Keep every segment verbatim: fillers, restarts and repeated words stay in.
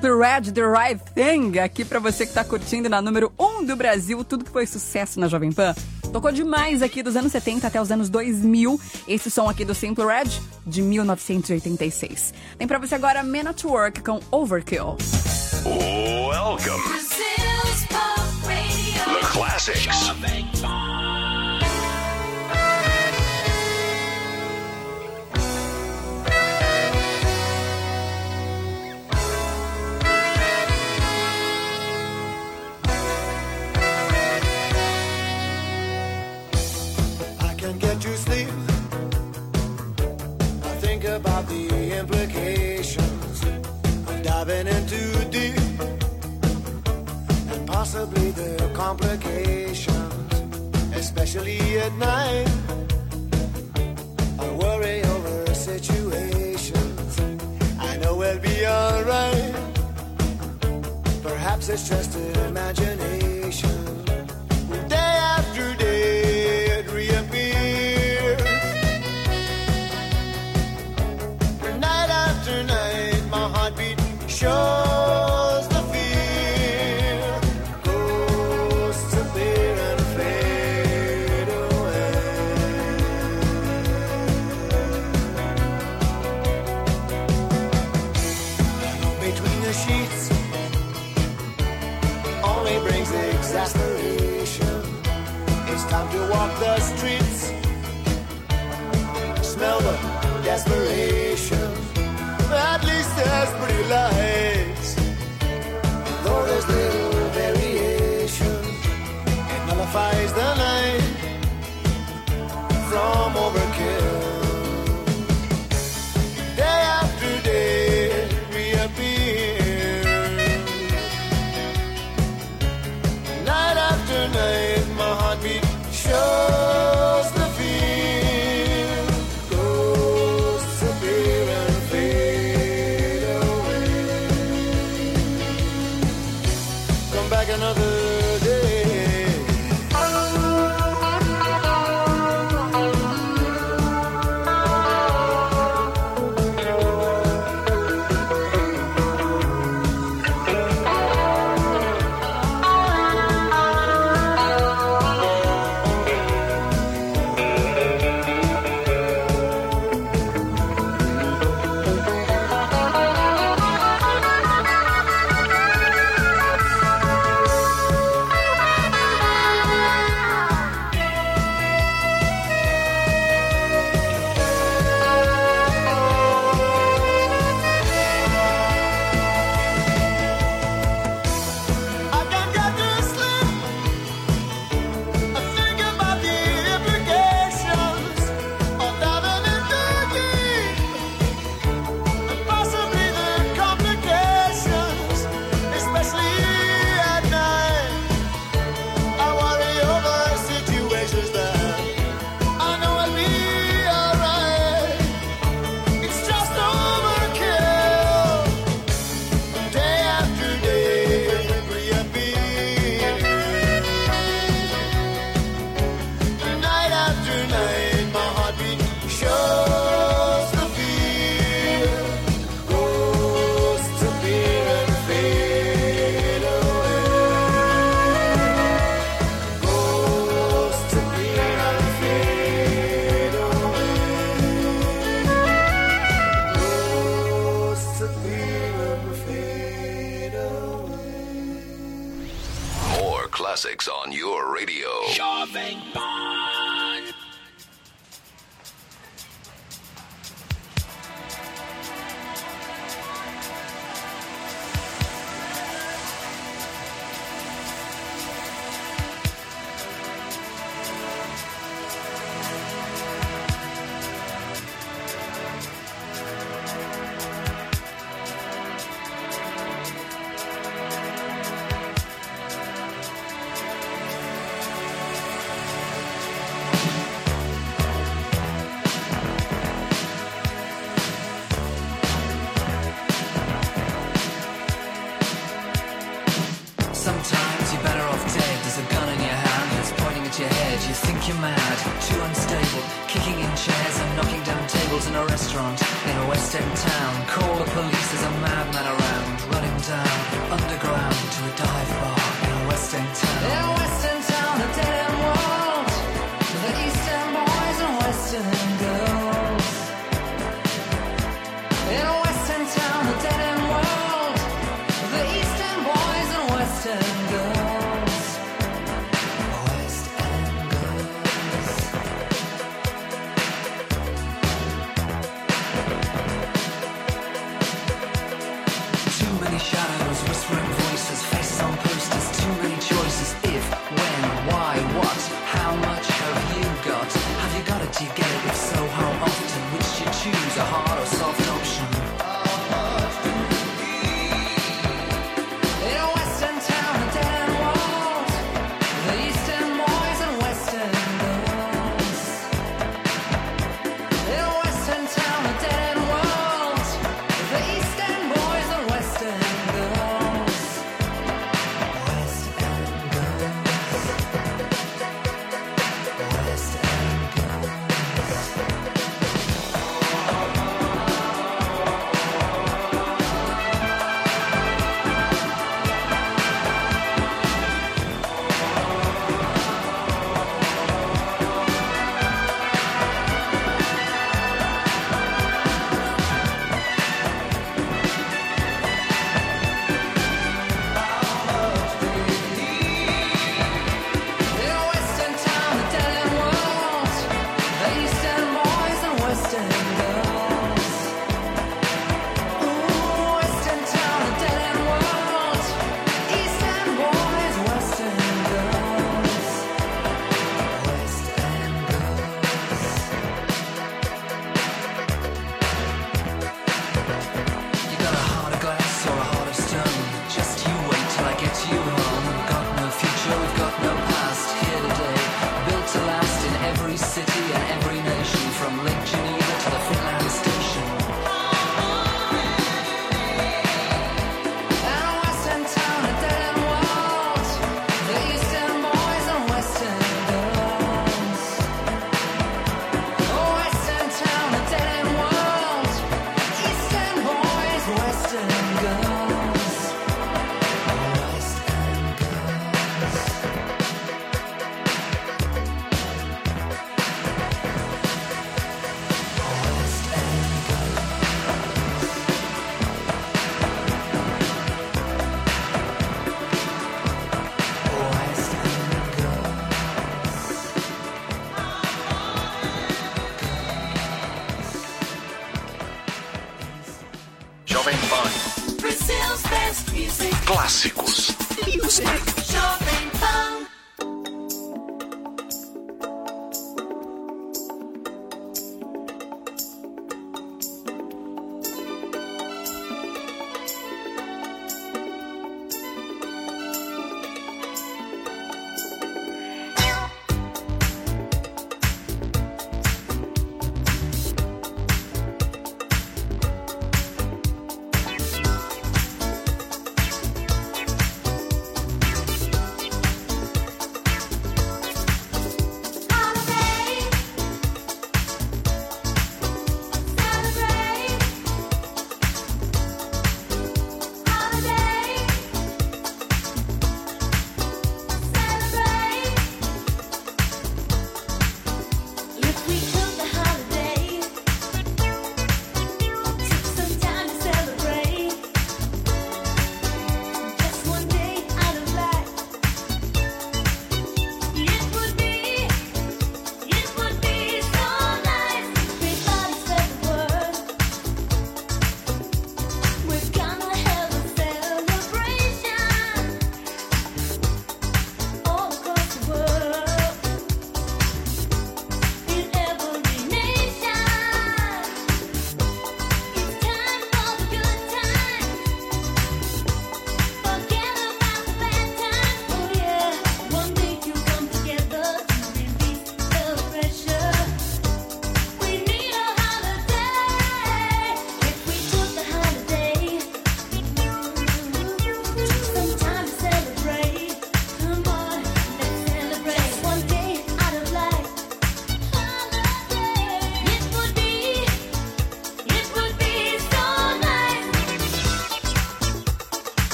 Simply Red, The Right Thing, aqui pra você que tá curtindo na número um do Brasil, tudo que foi sucesso na Jovem Pan. Tocou demais aqui dos anos setenta até os anos dois mil, esse som aqui do Simply Red, de mil novecentos e oitenta e seis. Tem pra você agora Men at Work com Overkill. Welcome. Brazil's Pop Radio. The Classics. Jovem Pan. Get you sleep. I think about the implications of diving in too deep, and possibly the complications, especially at night. I worry over situations. I know we'll be alright. Perhaps it's just imagination. Day after day it reappears. Night after night my heartbeat shows the fear. Ghosts appear and fade away. Alone between the sheets only brings exasperation. It's time to walk the streets, smell the desperation. At least there's pretty lights, though there's little variation. It nullifies the night from overkill. Day after day it reappears. Night after night my heartbeat shows the fear. Ghosts appear and fade away. Come back another day. Classics on your radio. Jovem Pan. your head, you think you're mad, too unstable, kicking in chairs and knocking down tables in a restaurant in a West End town. Call the police, there's a madman around, running down underground to a dive bar in a West End town. In a West End town, a dead end world, the East End boys and West End girls. In a West End town, a dead end world, the East End boys and West End girls. West End girls. Too many shadows, whispering voices, faces on posters, too many choices. If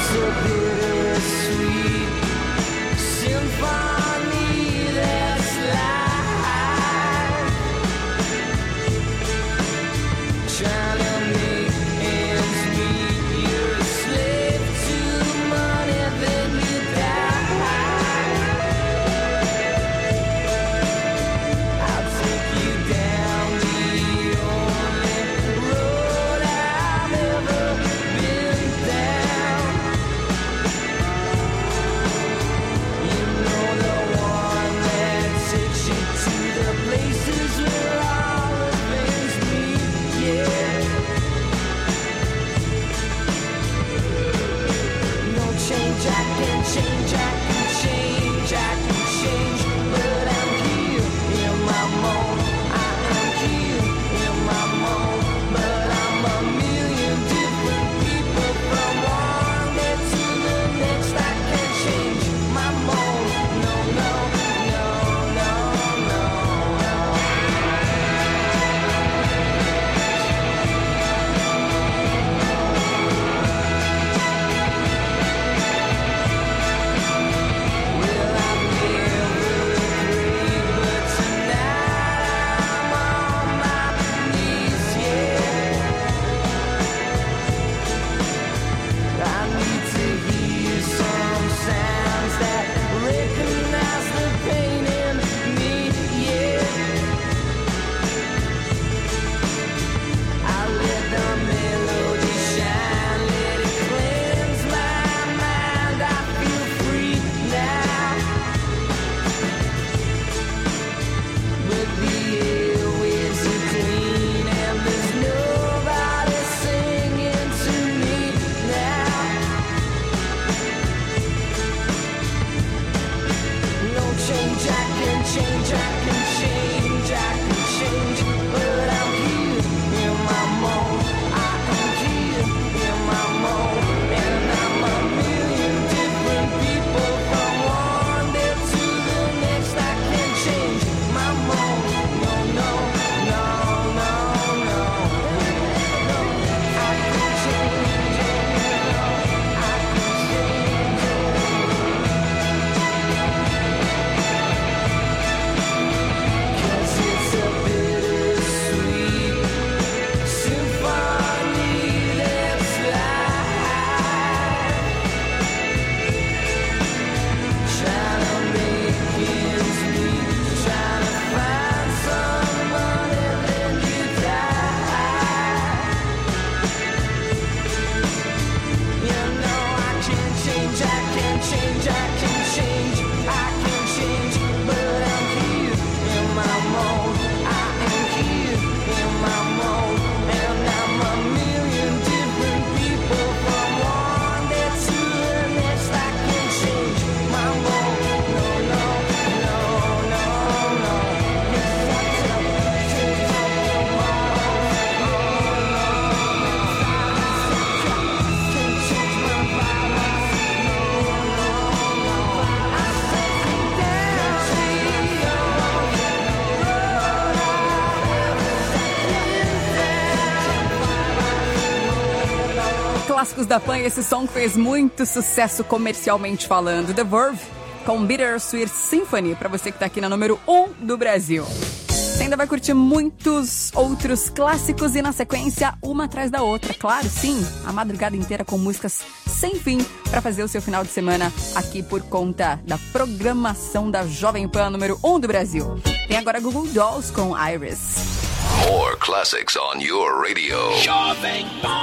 Clássicos da Pan, esse som fez muito sucesso comercialmente falando. The Verve com Bittersweet Symphony, pra você que tá aqui na número um do Brasil. Você ainda vai curtir muitos outros clássicos e na sequência, uma atrás da outra. Claro, sim, a madrugada inteira com músicas sem fim pra fazer o seu final de semana aqui por conta da programação da Jovem Pan número um do Brasil. Tem agora Google Dolls com Iris. More classics on your radio. Jovem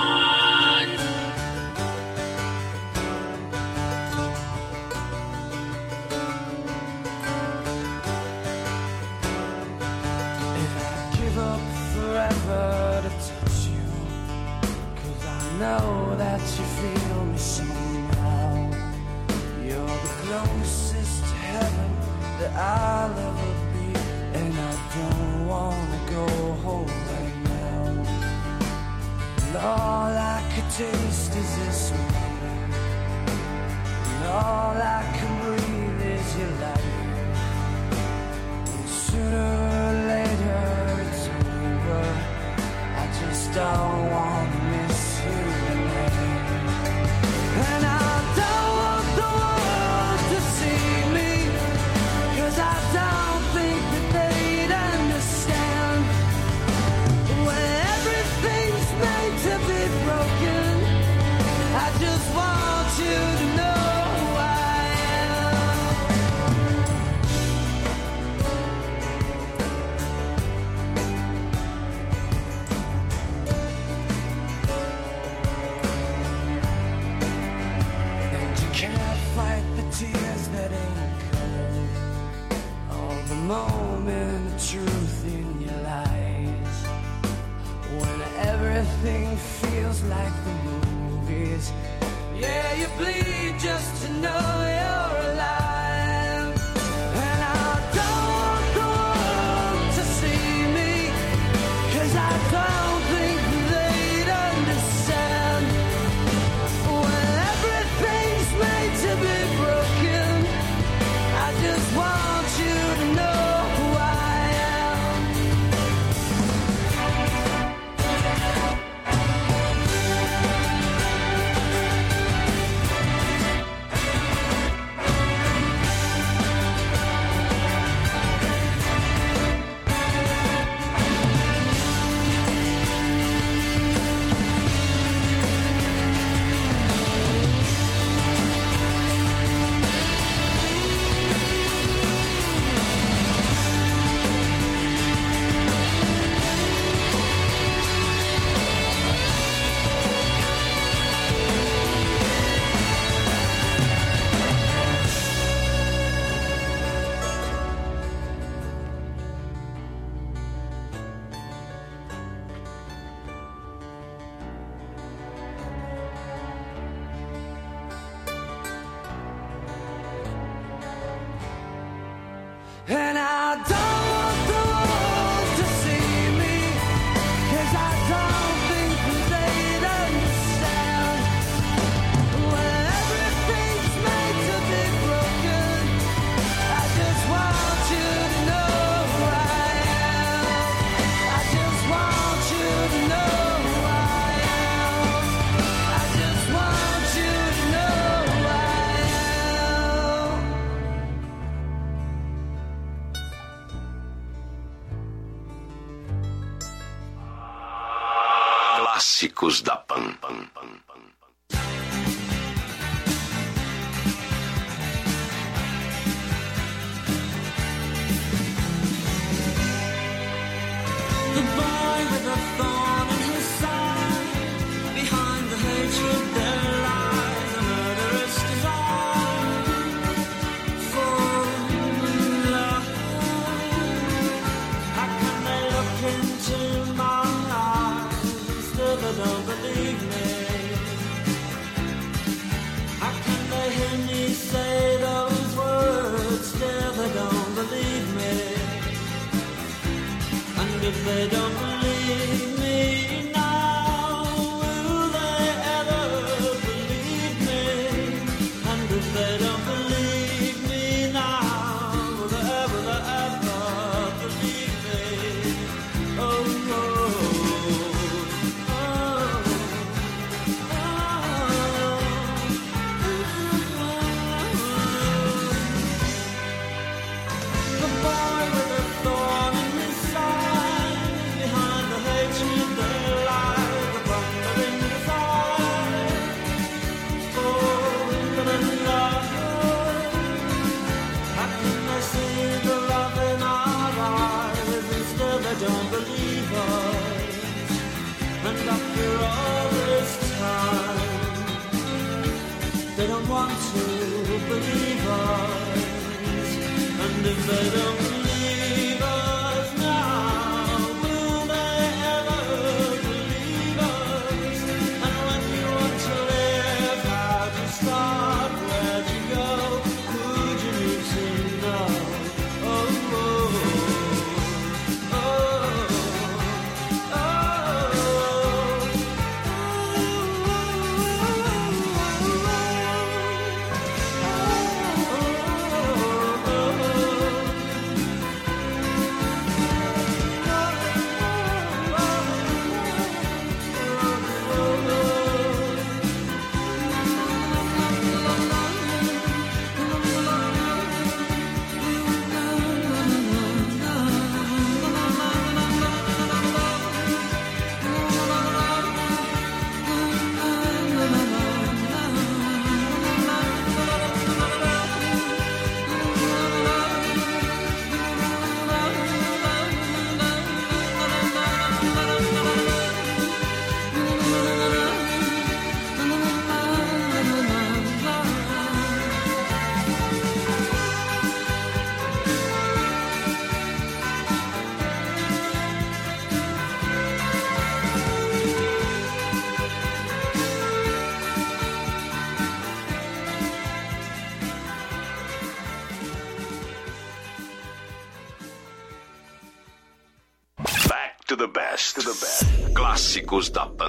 Pan. Forever to touch you, 'cause I know that you feel me somehow. You're the closest to heaven that I'll ever be, and I don't wanna go home right now. And all I could taste is this moment, and all I can breathe is your light. And sooner or later it's over, I just don't want to miss you tonight. And I'll moment of truth in your lies. When everything feels like the movies. Yeah, you bleed just to know you're alive. And I don't want the world to see me, 'cause I don't think they'd understand. When everything's made to be broken, I just want you to know who I am. And I don't want the world to see me, 'cause I don't think they'd understand. When everything's made to be broken, I just want you to know who I am. I just want you to know who I am. I just want you to know who I am. Clássicos da Pan. Pan, Pan, Pan, Pan. The boy with a thorn in his side, behind the hatred there lies a murderous desire for love. How can they look into my eyes and still they don't believe me? How can they hear me say those words, still they don't believe me? And if they don't believe me now, will they ever believe me? And if they don't believe me now, will they ever, will they ever believe me? Oh, oh, oh, oh, oh. The boy with a thorn in his side, behind the hatred there lies a thundering desire for love. How can they see the love in our eyes and still they don't believe us? And after all this time, they don't want to believe us. And if they don't believe us now, will they ever believe us? And when you want to live, how do you start? Where do you go? Who do you need to know? Oh, oh, oh, oh, oh, oh, oh. to the best. To the best. Clássicos da Pan.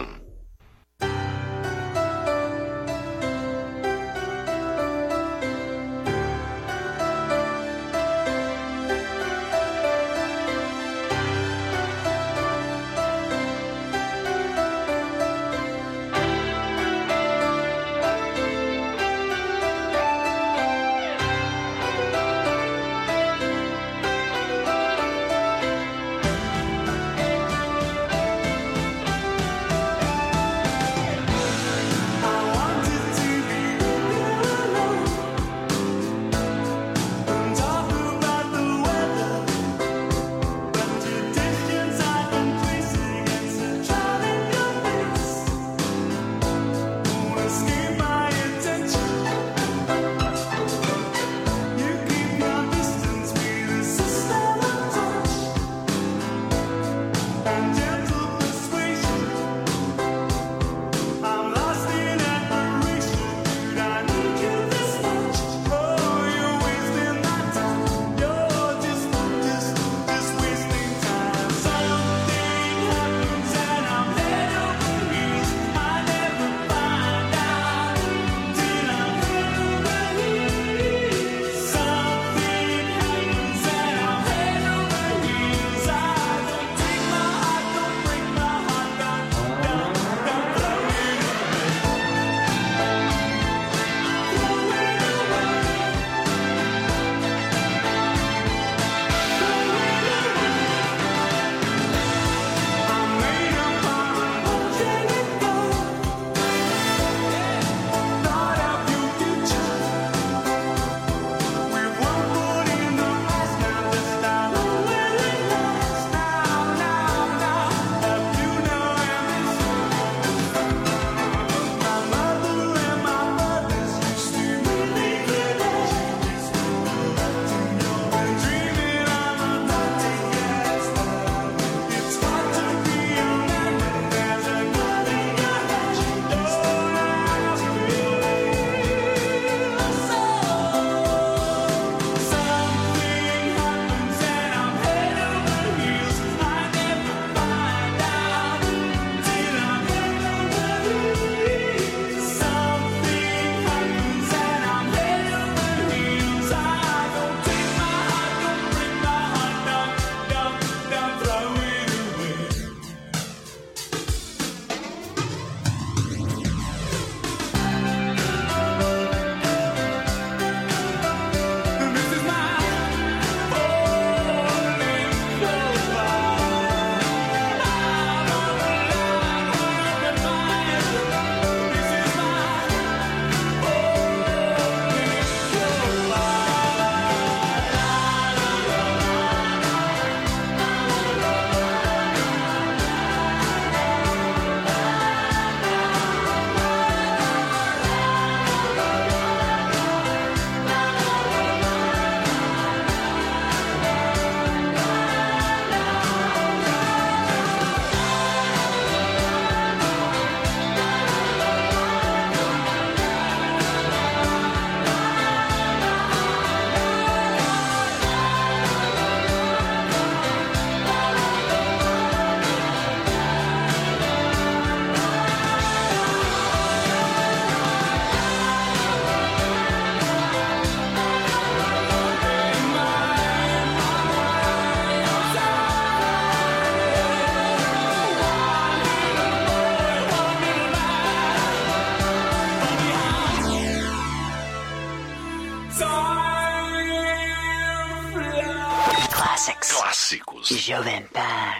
Clássicos. Jovem Pan.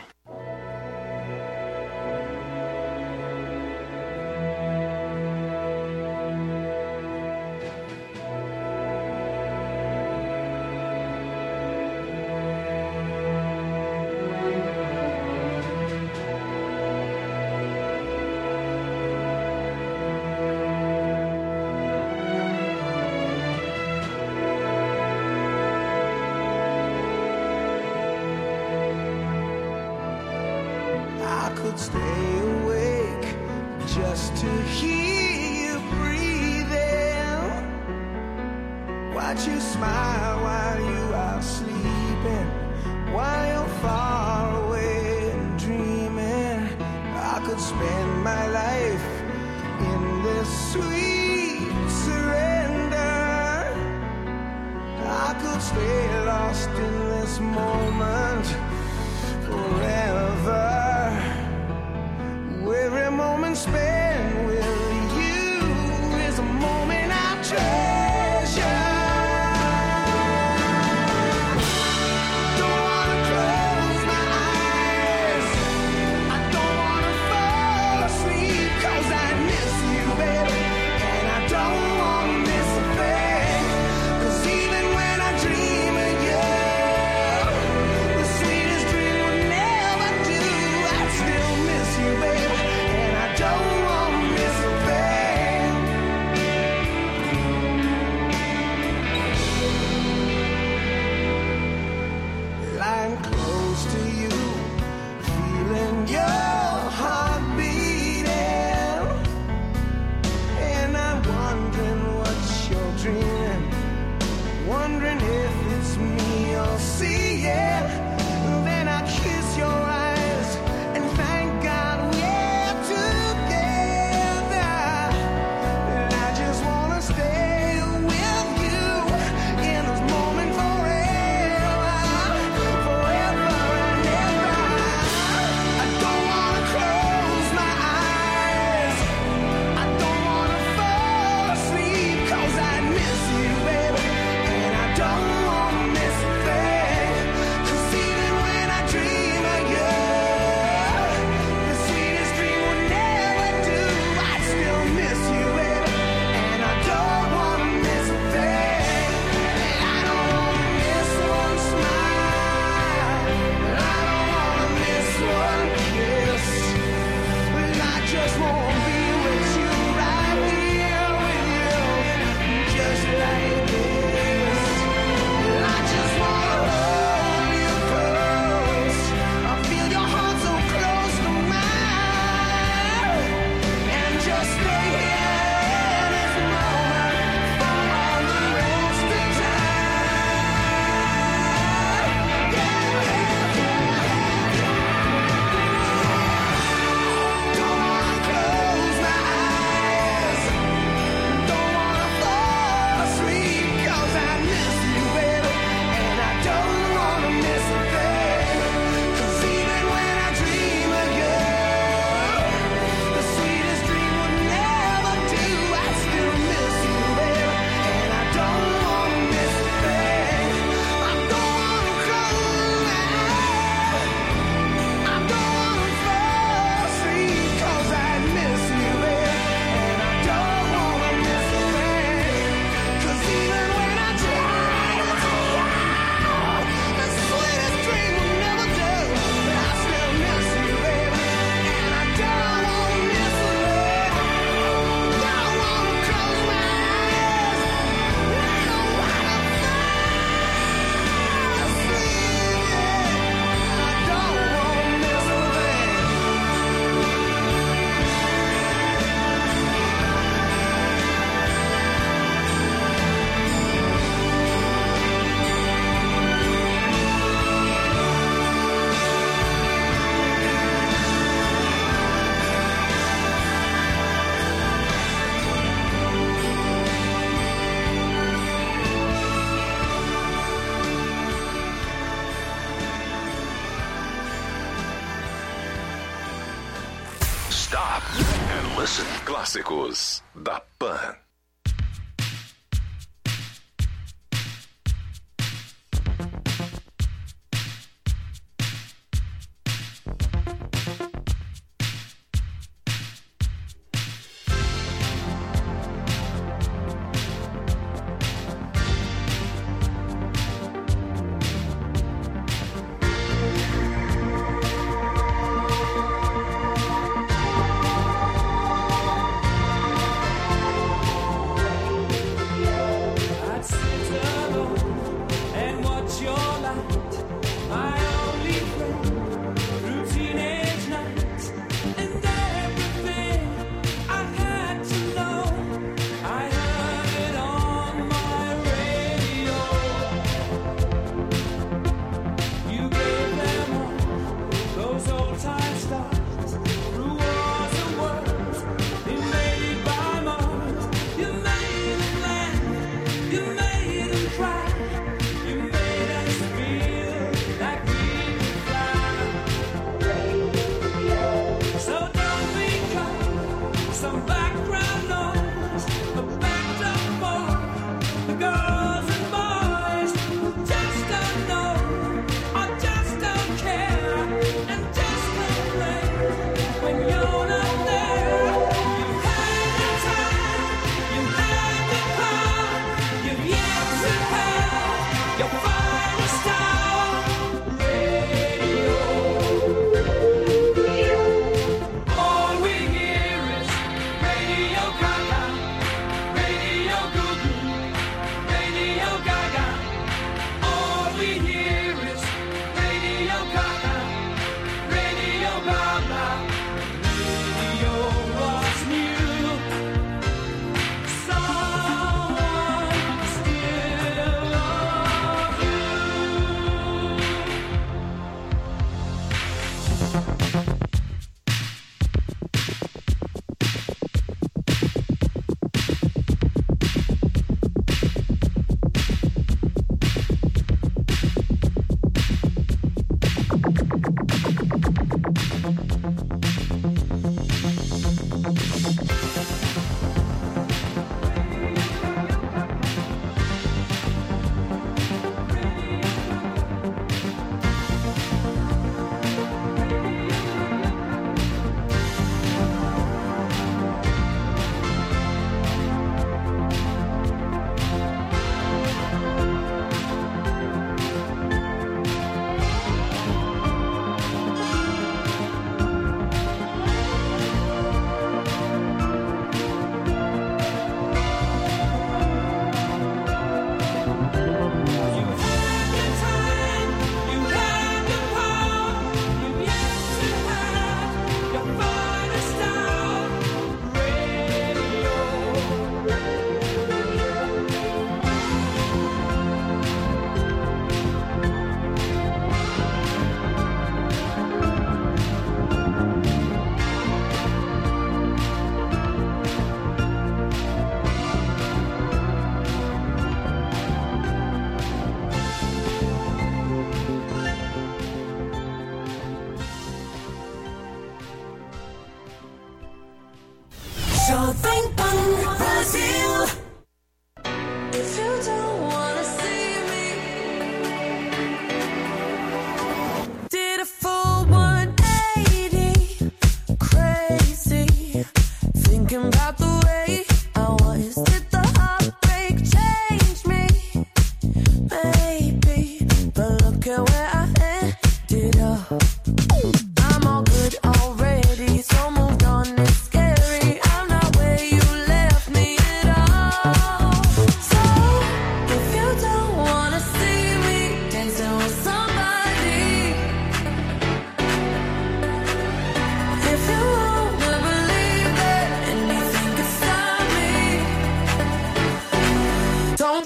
Stay awake just to hear you breathing. Watch you smile while you are sleeping, while you're far away and dreaming. sweet surrender. I could stay lost in this moment forever. Every moment spent with you is a moment I treasure. Don't wanna close my eyes, I don't wanna fall asleep, 'cause I miss you, baby, and I don't wanna miss a thing. 'Cause even when I dream of you, the sweetest dream will never do. I still miss you, baby, and I don't wanna miss a thing. Lying close to you, feeling your heart beating, and I'm wondering what you're dreaming, wondering if it's me you're seeing. Then I kiss your eyes and thank God we're together. And I just wanna stay with you in this moment forever, forever and ever. I don't wanna close my eyes, I don't wanna fall asleep, 'cause I miss you, baby, and I don't wanna miss a thing. 'Cause even when I dream of you, the sweetest dream will never do. I still miss you, baby, and I don't wanna miss a thing. And I don't wanna miss one smile, and I don't wanna miss one kiss. And I just wanna be with you, right here with you, just like this. And I just wanna hold you close. I feel your heart so close to mine, and just stay here in this moment for all the rest of time. Yeah, yeah, yeah. Don't wanna close my eyes, don't wanna fall asleep, 'cause I miss you, baby, and I don't wanna miss a thing. 'Cause even when I dream of you, the sweetest dream will never do. I still miss you, baby, and I don't wanna miss a thing. I don't wanna close my eyes, I don't wanna fall asleep, 'cause I miss you, baby, and I don't wanna miss a thing. 'Cause even when I dream of you, the sweetest dream will never do. I still miss you, baby, and I don't wanna miss a thing. Don't wanna close my eyes, I don't wanna fall asleep, I don't wanna miss a thing. Stop and listen. Clássicos da Pan.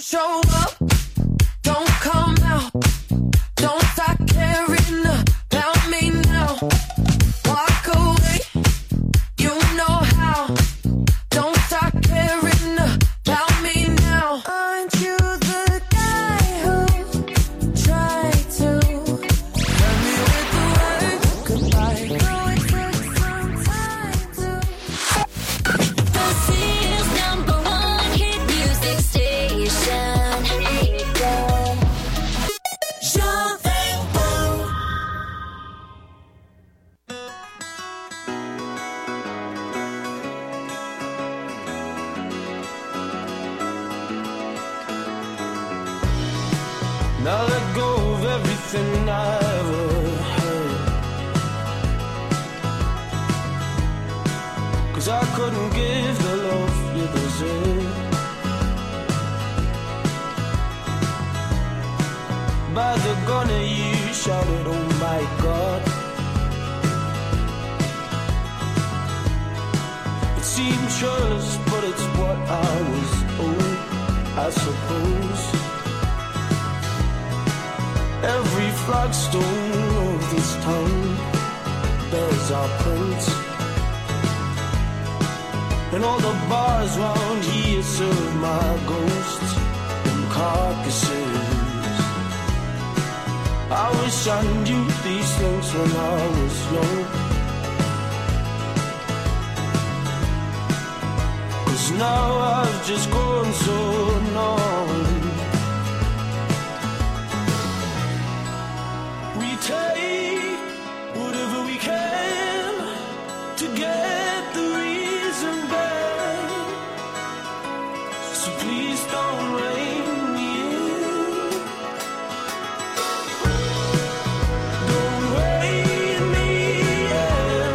Don't show up, don't come out, don't start caring about me now. Walk away, you know how. Don't start caring about me now. Aren't you the guy who tried to hurt me with the word goodbye? Though it took some time to. The city's number one hit music station. Jovem Now let go of everything I ever heard, 'cause I couldn't give the love you deserve. By the gunner you shouted, oh my God. It seemed churlish, but it's what I was owed, I suppose. Every flagstone of this town bears our prints, and all the bars round here serve my ghosts and carcasses. I wish I knew these things when I was young, 'cause now I've just grown so numb. We take whatever we can to get the reason back, so please don't rein me in. Don't rein me in.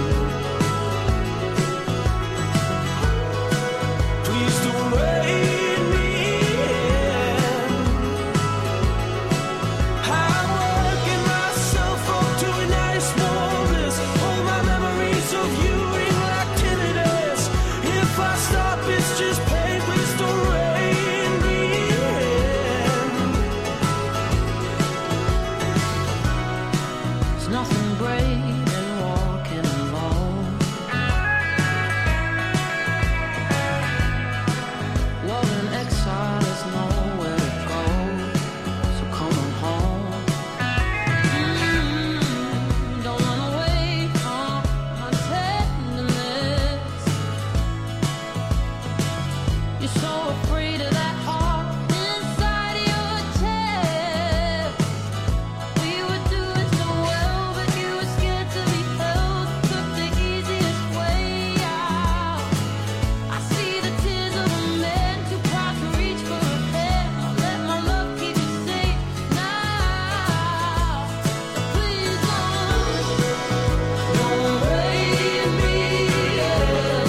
Please don't rein me in. I'm working myself up to a nice warm bliss. All my memories of you ring like tinnitus. If I stop, it's just pain. Please don't rein me in. There's nothing great in walking alone. Love in exile is nowhere to go, so come on home. Mm, don't run away from my tenderness. You're so afraid of that heart inside your chest. We were doing so well, but you were scared to be held. Took the easiest way out. I see the tears of a man too proud to reach for a pen. I'll let my love keep you safe now. So please don't, don't raise me in.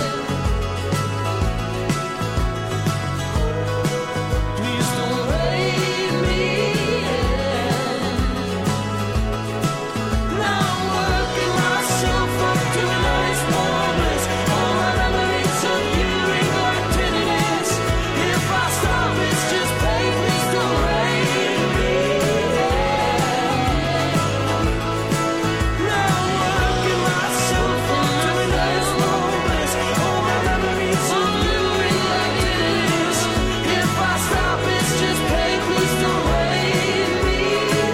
Please don't rein me in. Now I'm working myself up to a nice warm bliss. All my memories of you ring like tinnitus. If I stop, it's just pain. Please don't rein me in. Now I'm working myself up to a nice warm bliss. All my memories of you ring like tinnitus. If I stop, it's just pain. Please don't rein me in.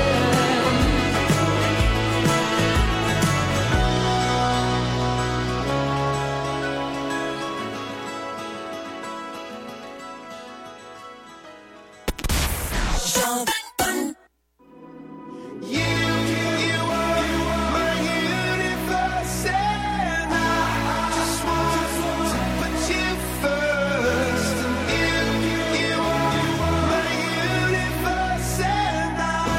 You, you are my universe, and I just want to put you first. And you, you are my universe, and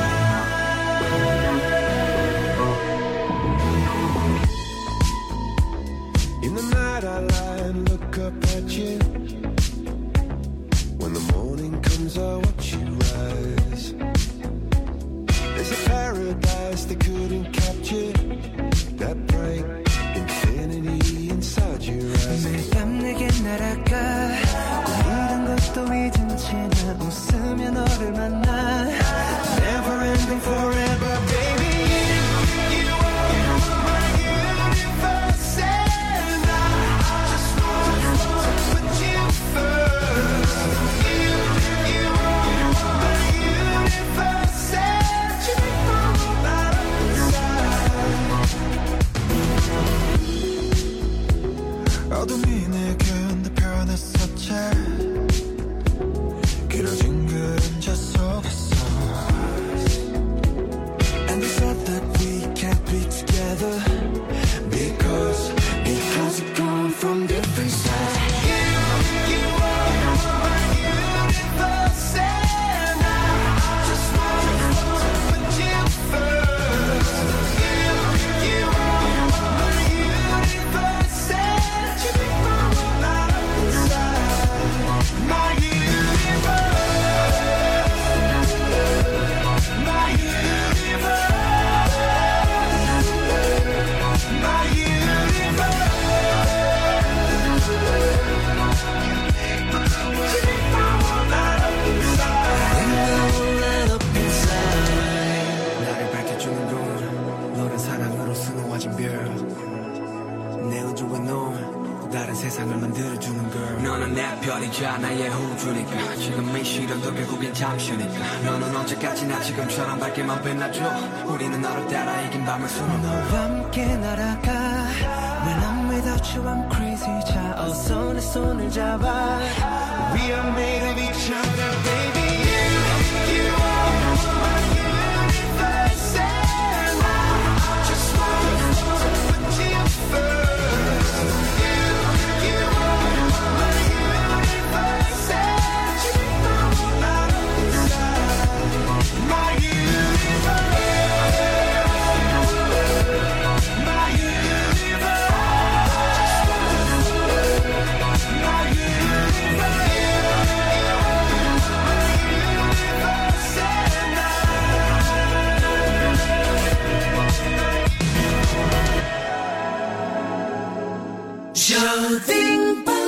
I. In the night I lie and look up at you. When the morning comes I watch you rise. 혼자 나의 호주니까 지금 이 시련도 결국엔 잠시니까 너는 언제까지나 지금처럼 밝게만 빛나줘 우리는 너를 따라 이긴 밤을 수놓아 너와 함께 날아가 When I'm without you I'm crazy 자 어서 내 손을 잡아 We are made of each other baby You, you are my universe And I just want to put you first You, you are my universe And you know I'm inside My universe My universe My universe Jovem Pan.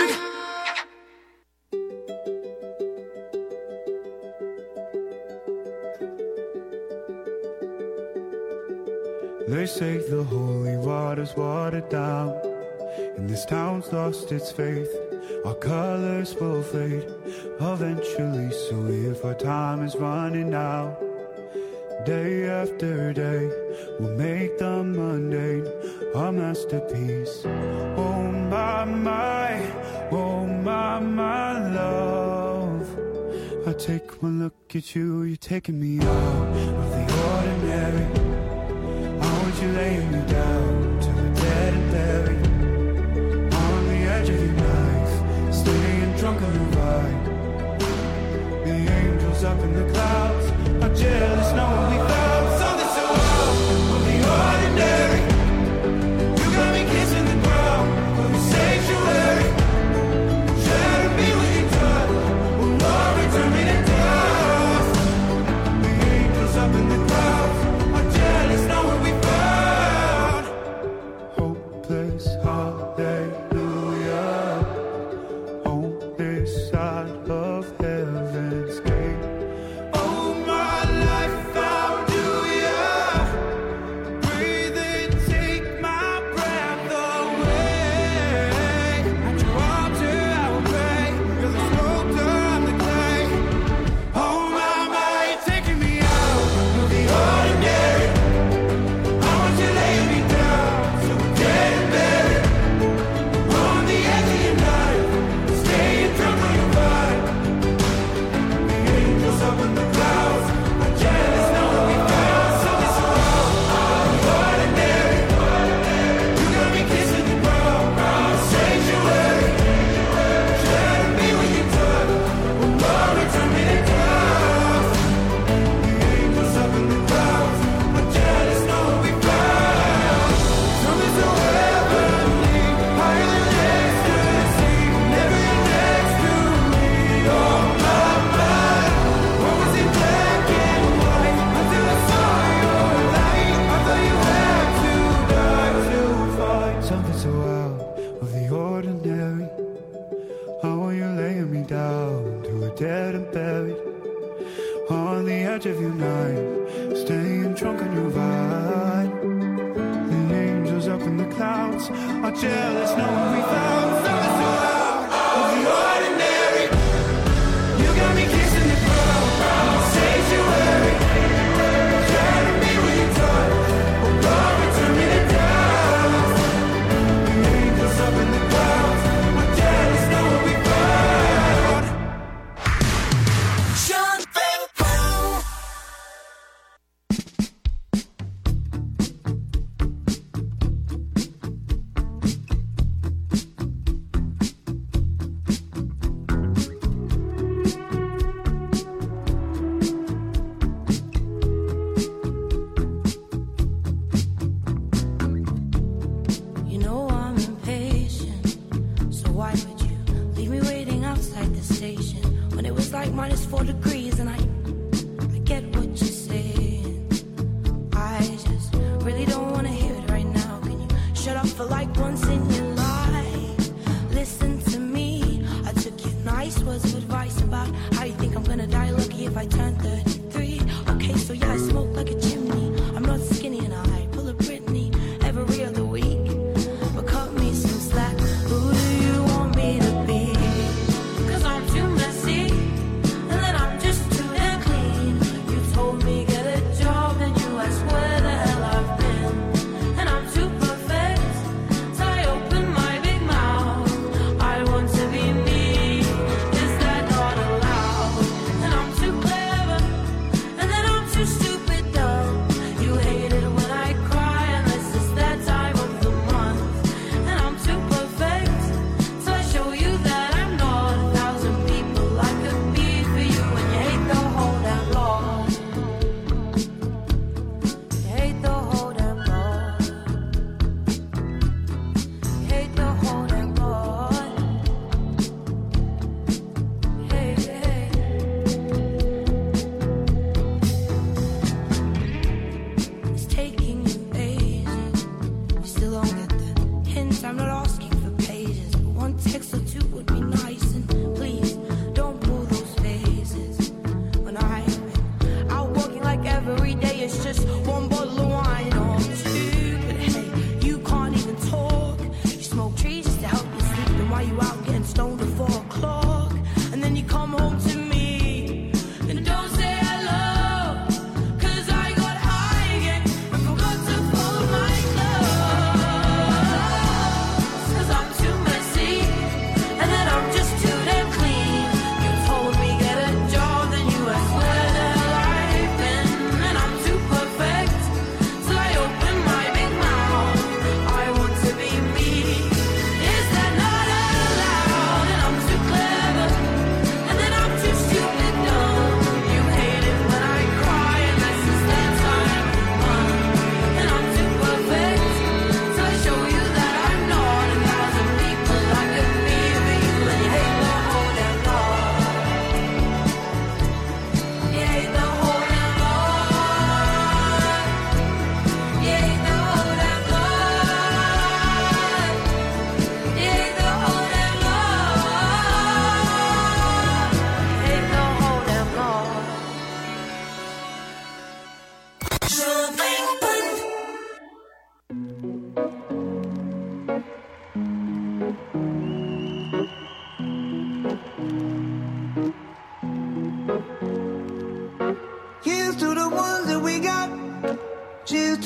They say the holy water's watered down and this town's lost its faith. Our colors will fade eventually. So if our time is running out, day after day, we'll make the mundane our masterpiece. Oh my, my, oh my, my love. I take one look at you, you're taking me out of the ordinary. I want you laying me down till we're dead and buried. On the edge of your knife, staying drunk on the ride. The angels up in the clouds are jealous knowing we found something so out of the ordinary. You got me kissing the ground of the sanctuary. Shadow me when you're done, will Lord return me to dust. The angels up in the clouds are jealous knowing we found hopeless hallelujah on this side of heaven's gate. Oh my life, how do ya breathe and take my breath away? At your altar I will pray, you're the sculptor, I'm the clay. Oh my, my, you're taking me out of the ordinary. I want you laying me down, so we're dead and buried. On the edge of your knife, staying drunk on your vine. The angels up in the clouds are jealous knowing we found something so out of the ordinary. You got me kissing the ground, the sanctuary. Shadow me when you're done, will Lord return me to dust. The angels up in the clouds are jealous knowing we found something so heavenly, higher than ecstasy. Never you're next to me, oh my, my. What was in black and white until I saw your light? I thought you had to die to find something so out of the ordinary. How are you laying me down to a dead and buried? On the edge of your knife, staying drunk on your ride. The angels up in the clouds are jealous knowing we found something so out of the ordinary. You got me kissing the ground, the sanctuary. Shadow me when you're done, oh Lord, return me to dust. The angels up in the clouds are jealous knowing we found Sean Bell. You know I'm impatient, so why would you leave me waiting outside the station when it was like minus four degrees? And I, I get what you're saying. I just really don't want to hear it right now. Can you shut up for like once in your life? Listen to me. I took your nice words of advice about how you think I'm gonna die lucky if I turn thirty-three. Okay, so yeah, I smoke like a chimney. I'm not skinny and I pull a Britney every other week. But cut me some slack. Who do you want me to be?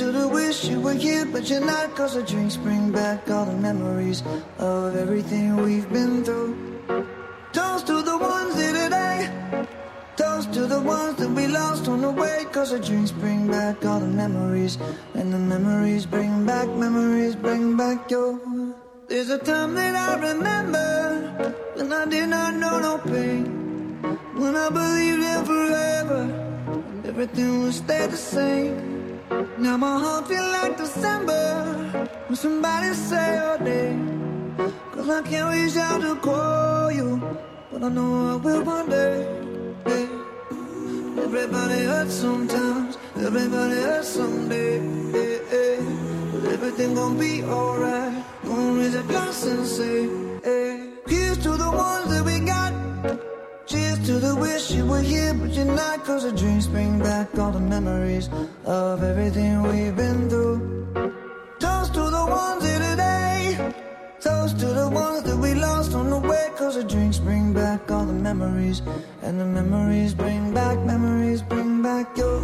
to the wish you were here, but you're not. Cause the drinks bring back all the memories of everything we've been through. Toast to the ones here today. Toast to the ones that we lost on the way. Cause the drinks bring back all the memories. And the memories bring back, memories bring back your. There's a time that I remember when I did not know no pain, when I believed in forever and everything would stay the same. Now my heart feel like December when somebody say your name. Cause I can't reach out to call you, but I know I will one day. Hey. Everybody hurts sometimes, everybody hurts someday. Hey, hey. But everything gon' be alright. Gonna raise a glass and say, hey. Here's to the ones that we got. Cheers to the wish you were here, but you're not. Cause the dreams bring back all the memories of everything we've been through. Toast to the ones here today. Toast to the ones that we lost on the way. Cause the drinks bring back all the memories. And the memories bring back, memories bring back your.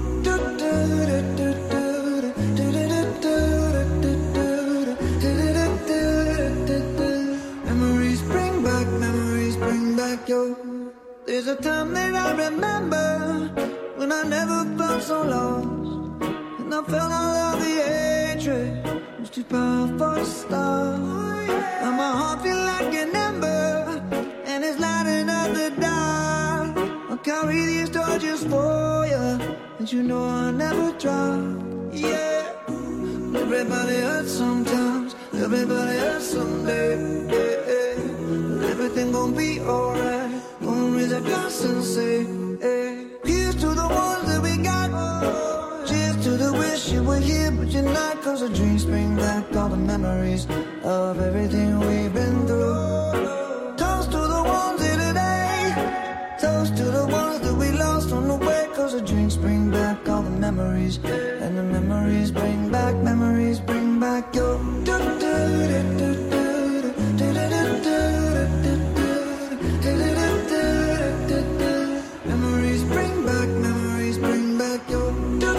Memories bring back, memories bring back your. There's a time that I remember when I never felt so lost, and I felt all of the hatred was too powerful to stop. And my heart feel like an ember, and it's lighting up the dark. I'll carry these torches for you, and you know I'll never drop. Yeah. Everybody hurts sometimes, everybody hurts someday. Yeah, yeah. But everything gon' be alright. Gonna raise a glass and say, hey. Here's to the ones that we got. Cheers to the wish you were here, but you're not. Cause the dreams bring back all the memories of everything we've been through. Toast to the ones here today. Toast to the ones that we lost on the way. Cause the drinks bring back all the memories. And the memories bring back, memories bring back your. Memories bring back, memories bring back your.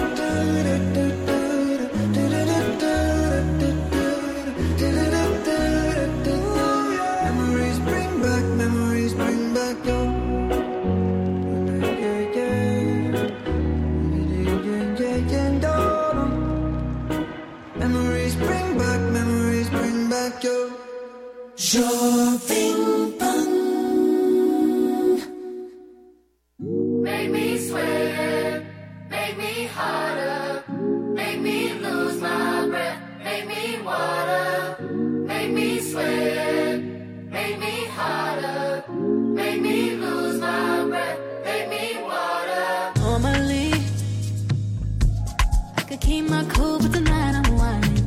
Memories bring back, memories bring back your. Memories bring back, memories bring back your. Jovem Pan. Make me sweat, make me harder, make me lose my breath, make me water, make me sweat, make me harder, make me lose my breath, make me water. Normally, I could keep my cool, but tonight I'm whining.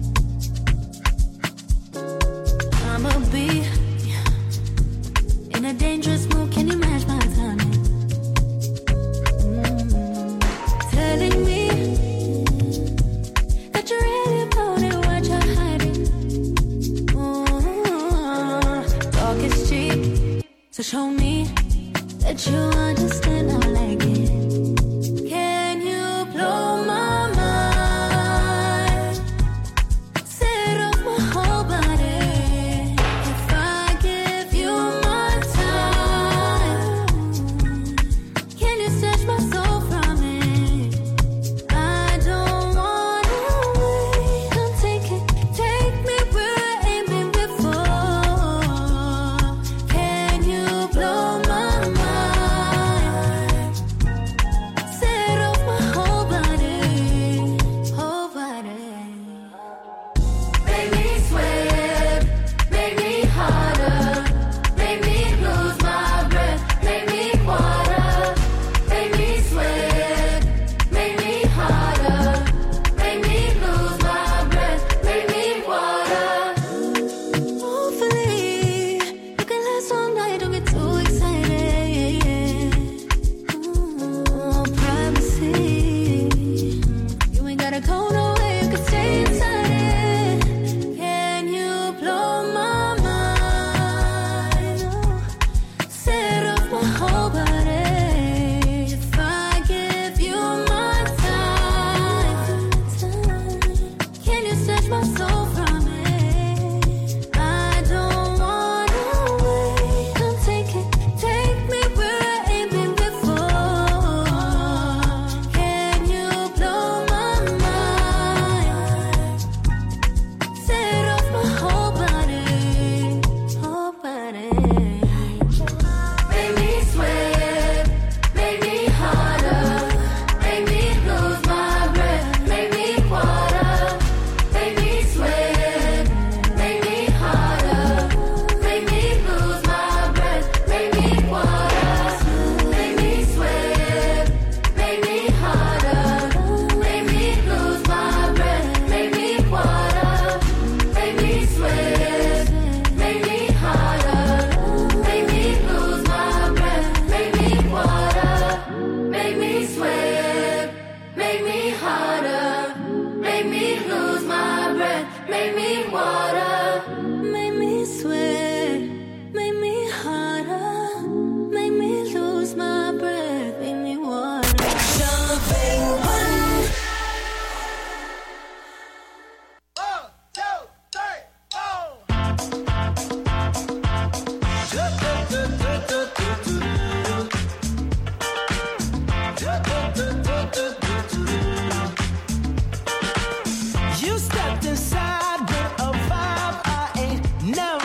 I'ma be in a dangerous mood, can you match my timing? Mm. Telling me that you really about it, what you're hiding. Mm. Talk is cheap, so show me that you understand how